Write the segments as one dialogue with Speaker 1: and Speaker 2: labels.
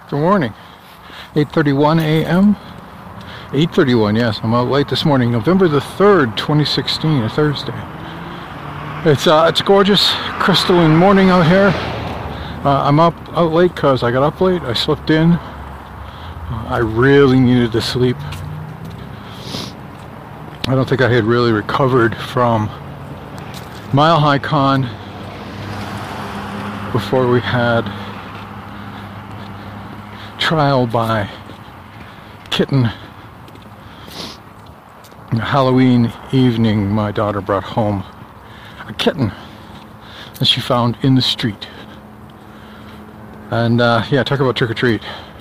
Speaker 1: Good morning. 8:31 a.m. 8:31, yes. I'm out late this morning. November the 3rd, 2016, a Thursday. It's a gorgeous crystalline morning out here. I'm out late because I got up late. I slept in. I really needed to sleep. I don't think I had really recovered from Mile High Con before we had trial by kitten. Halloween evening, my daughter brought home a kitten that she found in the street. And yeah, talk about trick-or-treat.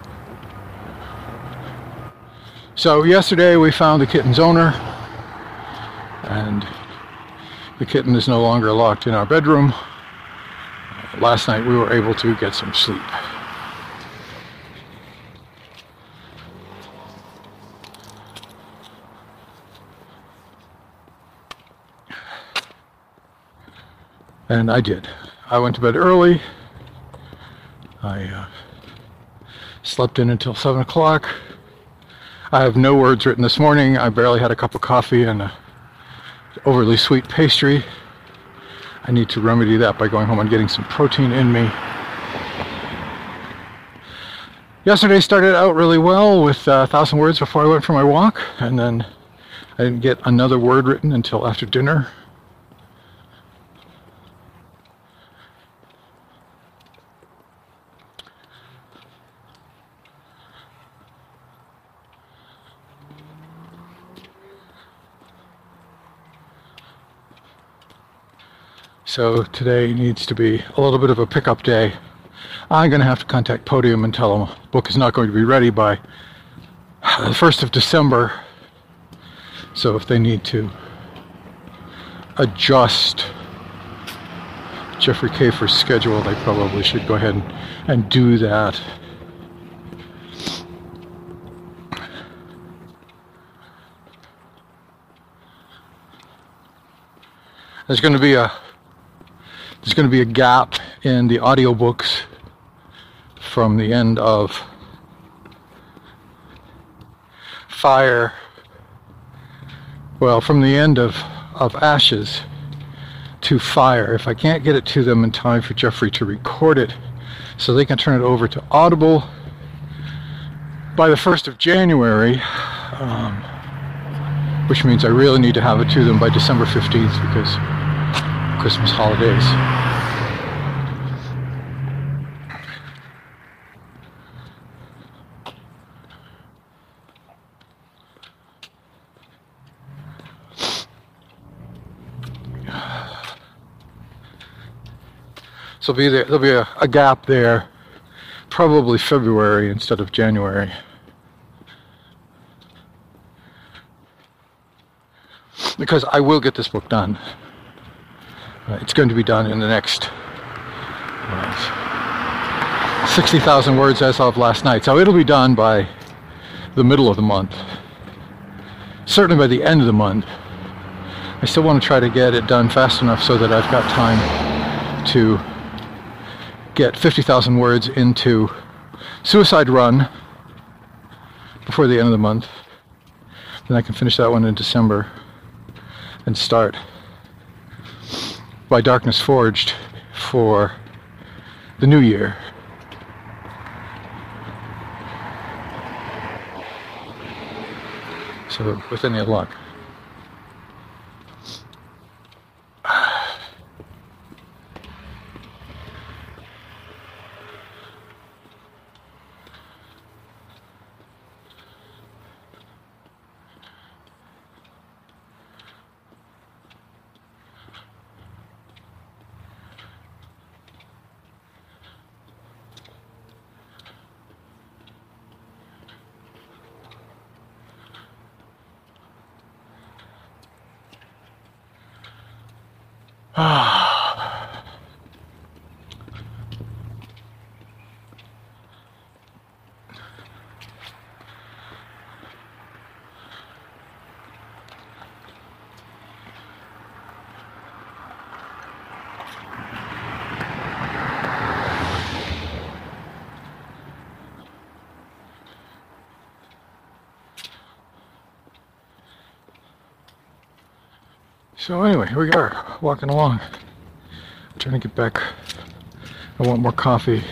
Speaker 1: So yesterday we found the kitten's owner, and the kitten is no longer locked in our bedroom. Last night we were able to get some sleep. And I did. I went to bed early. I slept in until 7 o'clock. I have no words written this morning. I barely had a cup of coffee and an overly sweet pastry. I need to remedy that by going home and getting some protein in me. Yesterday started out really well with 1,000 words before I went for my walk, and then I didn't get another word written until after dinner. So today needs to be a little bit of a pickup day. I'm going to have to contact Podium and tell them the book is not going to be ready by the 1st of December. So if they need to adjust Jeffrey Kafer's schedule, they probably should go ahead and do that. There's going to be a gap in the audiobooks from the end of Fire, well, from the end of Ashes to Fire. If I can't get it to them in time for Jeffrey to record it so they can turn it over to Audible by the 1st of January, which means I really need to have it to them by December 15th because Christmas holidays. So there'll be a gap there, probably February instead of January. Because I will get this book done. It's going to be done in the next 60,000 words as of last night. So it'll be done by the middle of the month. Certainly by the end of the month. I still want to try to get it done fast enough so that I've got time to get 50,000 words into Suicide Run before the end of the month. Then I can finish that one in December and start By Darkness Forged for the new year. So with any luck. So anyway, here we are, walking along. Trying to get back. I want more coffee.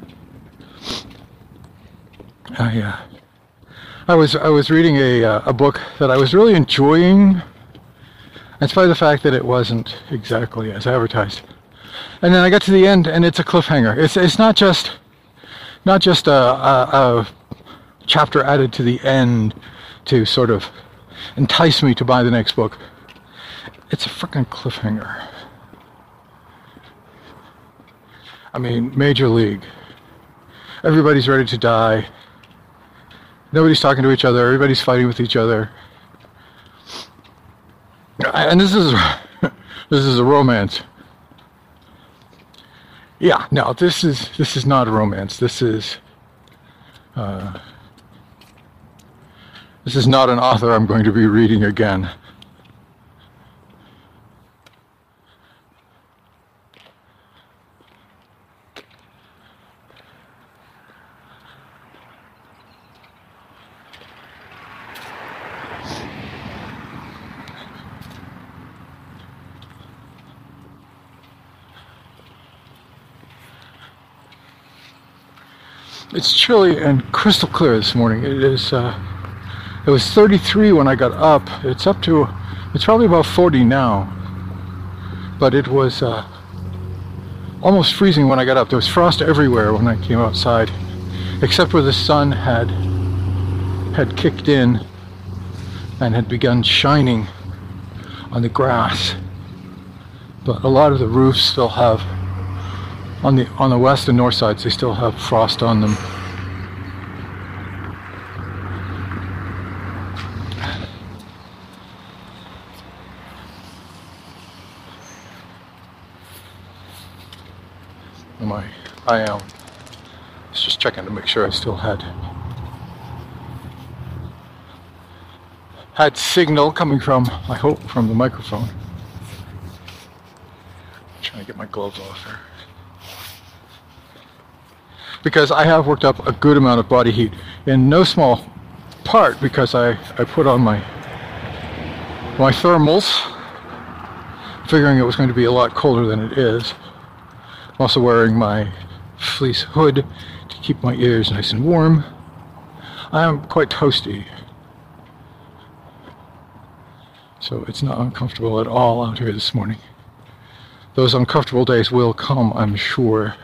Speaker 1: I was reading a book that I was really enjoying, in spite of the fact that it wasn't exactly as advertised. And then I got to the end, and it's a cliffhanger. It's not just a chapter added to the end to sort of entice me to buy the next book. It's a freaking cliffhanger. I mean, Major League. Everybody's ready to die. Nobody's talking to each other. Everybody's fighting with each other. And this is a romance. Yeah, no, this is not a romance. This is not an author I'm going to be reading again. It's chilly and crystal clear this morning. It was 33 when I got up. It's probably about 40 now. But it was almost freezing when I got up. There was frost everywhere when I came outside, except where the sun had kicked in and had begun shining on the grass. But a lot of the roofs still have, on the west and north sides, they still have frost on them. I was just checking to make sure I still had signal coming from, I hope, from the microphone. I'm trying to get my gloves off here. Because I have worked up a good amount of body heat, in no small part because I put on my thermals, figuring it was going to be a lot colder than it is. I'm also wearing my fleece hood to keep my ears nice and warm. I am quite toasty, so it's not uncomfortable at all out here this morning. Those uncomfortable days will come, I'm sure.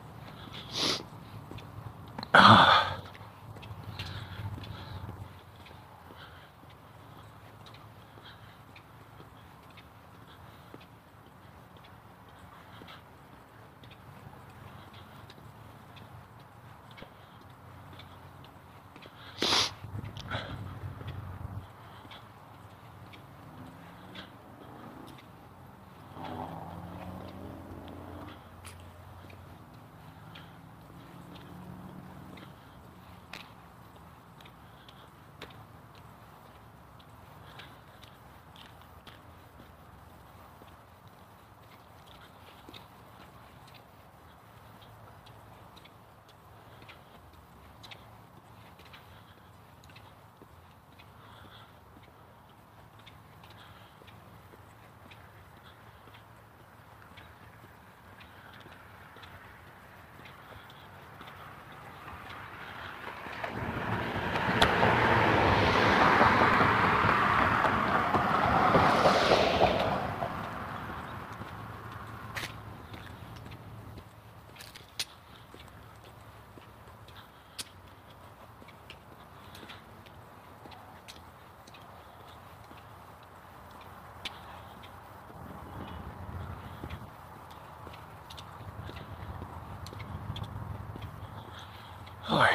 Speaker 1: Hi.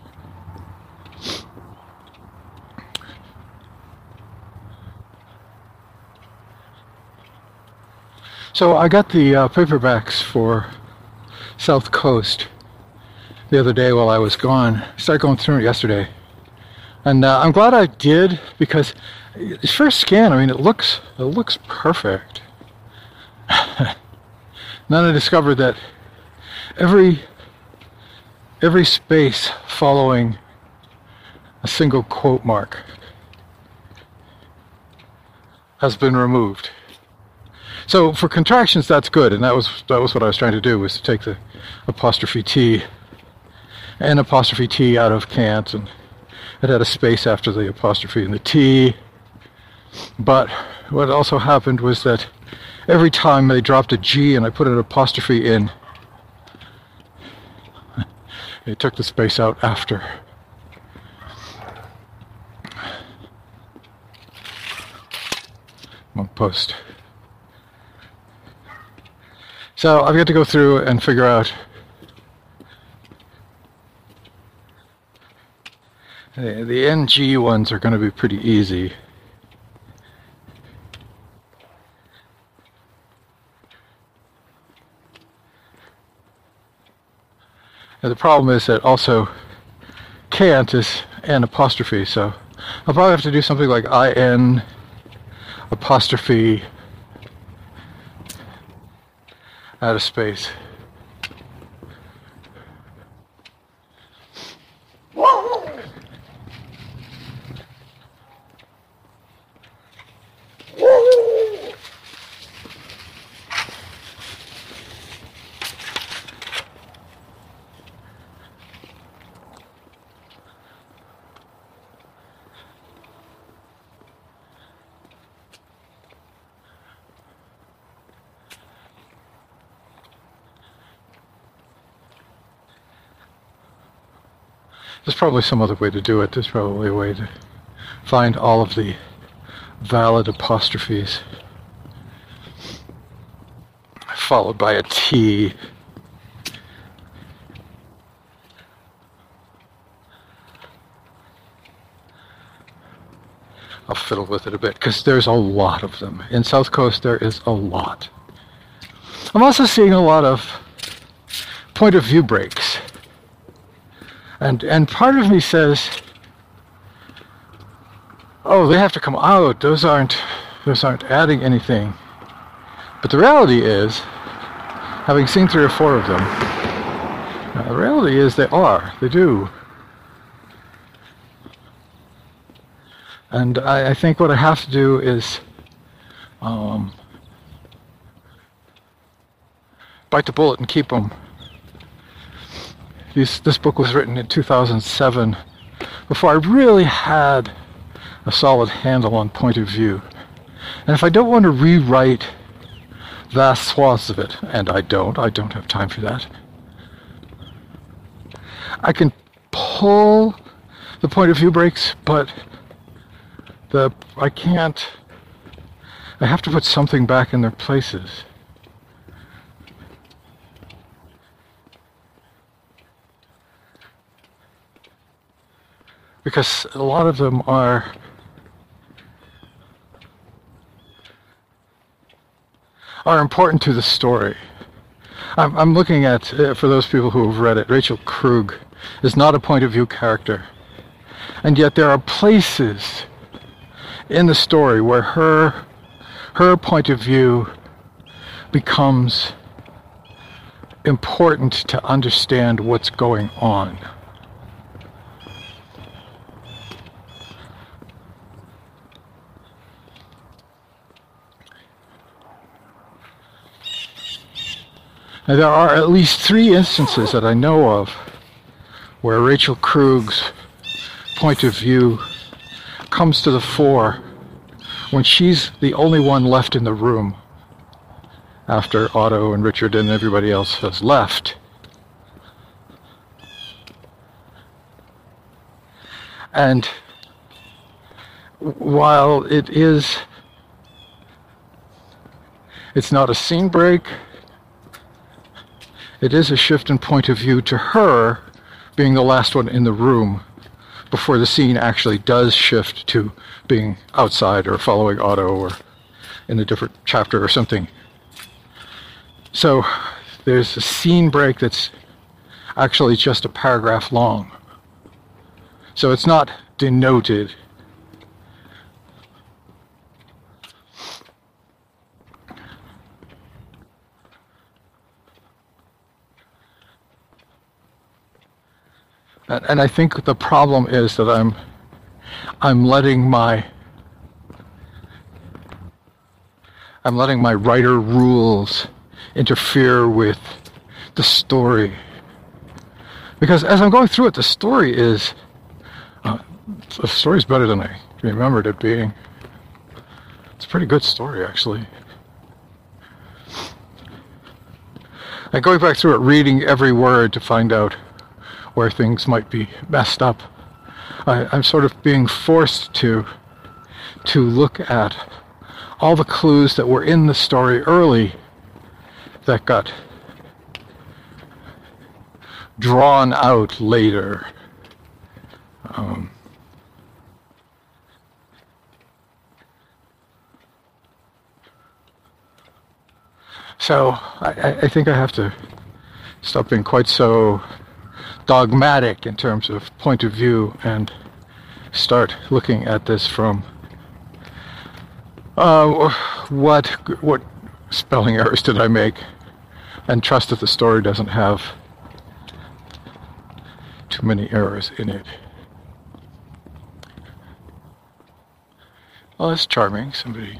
Speaker 1: So I got the paperbacks for South Coast the other day while I was gone. I started going through it yesterday. And I'm glad I did, because first scan, I mean, it looks perfect. Then I discovered that every space following a single quote mark has been removed. So for contractions, that's good, and that was what I was trying to do, was to take the apostrophe T and apostrophe T out of Kant, and it had a space after the apostrophe and the T. But what also happened was that every time they dropped a G and I put an apostrophe in, it took the space out after. Monk post. So I've got to go through and figure out the NG ones are going to be pretty easy. And the problem is that also Kant is an apostrophe, so I'll probably have to do something like IN apostrophe out of space. There's probably some other way to do it. There's probably a way to find all of the valid apostrophes followed by a T. I'll fiddle with it a bit because there's a lot of them. In South Coast there is a lot. I'm also seeing a lot of point of view breaks. And part of me says, oh, they have to come out. Those aren't adding anything. But the reality is, having seen 3 or 4 of them, the reality is they are. They do. And I think what I have to do is bite the bullet and keep them. This book was written in 2007, before I really had a solid handle on point of view. And if I don't want to rewrite vast swaths of it, and I don't have time for that, I can pull the point of view breaks, but I can't. I have to put something back in their places. Because a lot of them are important to the story. I'm looking at, for those people who have read it, Rachel Krug is not a point of view character. And yet there are places in the story where her point of view becomes important to understand what's going on. Now, there are at least 3 instances that I know of where Rachel Krug's point of view comes to the fore when she's the only one left in the room after Otto and Richard and everybody else has left. And while it's not a scene break, it is a shift in point of view to her being the last one in the room before the scene actually does shift to being outside or following Otto or in a different chapter or something. So there's a scene break that's actually just a paragraph long. So it's not denoted. And I think the problem is that I'm letting my I'm letting my writer rules interfere with the story. Because as I'm going through it, the story is better than I remembered it being. It's a pretty good story, actually. And going back through it, reading every word to find out where things might be messed up, I'm sort of being forced to look at all the clues that were in the story early that got drawn out later. So I think I have to stop being quite so dogmatic in terms of point of view and start looking at this from what spelling errors did I make, and trust that the story doesn't have too many errors in it. Oh, that's charming. Somebody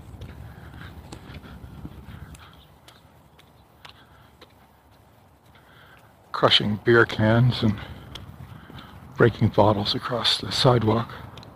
Speaker 1: crushing beer cans and breaking bottles across the sidewalk.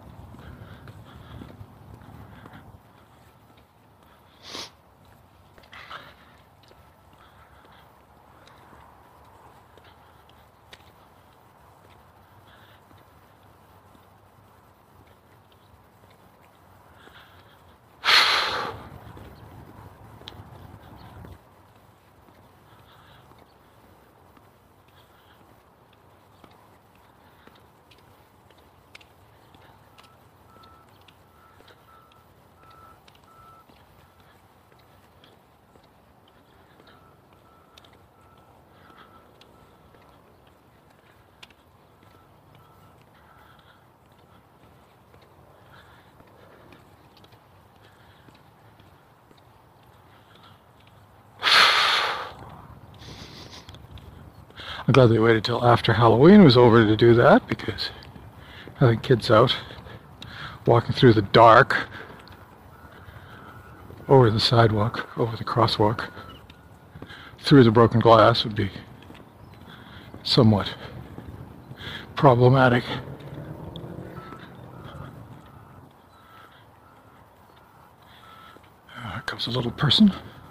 Speaker 1: I'm glad they waited till after Halloween was over to do that, because having kids out walking through the dark over the sidewalk, over the crosswalk, through the broken glass would be somewhat problematic. Here comes a little person.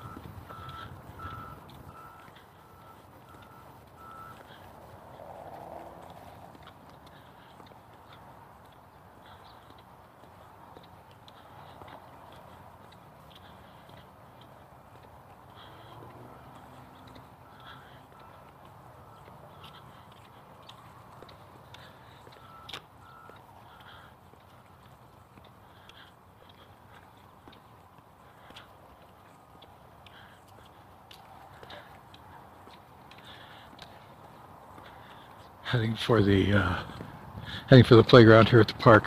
Speaker 1: Heading for the playground here at the park.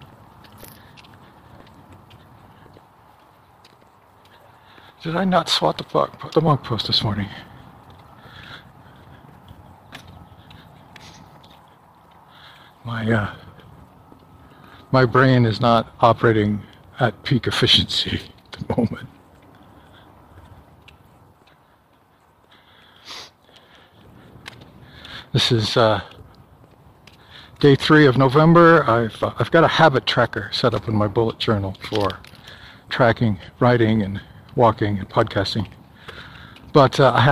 Speaker 1: Did I not swat the monk post this morning? My brain is not operating at peak efficiency at the moment. This is day 3 of November. I've got a habit tracker set up in my bullet journal for tracking, writing, and walking and podcasting. But I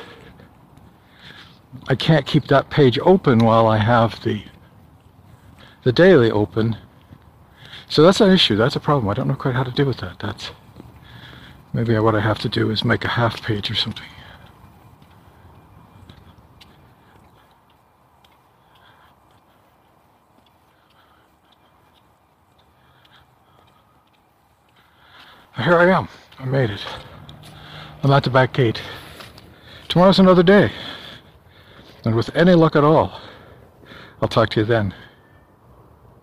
Speaker 1: can't keep that page open while I have the daily open. So that's an issue. That's a problem. I don't know quite how to deal with that. That's maybe what I have to do is make a half page or something. Here I am. I made it. I'm at the back gate. Tomorrow's another day. And with any luck at all, I'll talk to you then.